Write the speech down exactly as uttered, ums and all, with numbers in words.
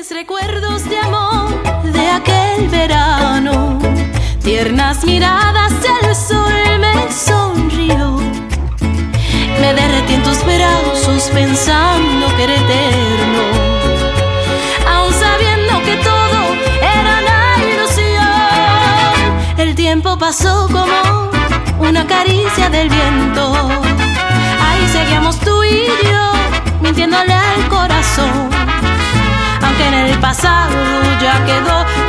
Dulces recuerdos de amor de aquel verano, tiernas miradas, el sol me sonrió. Me derretí en tus brazos pensando que era eterno, aún sabiendo que todo era una ilusión. El tiempo pasó como una caricia del viento. Ahí seguíamos tú y yo, mintiéndole al corazón. Aunque en el pasado ya quedó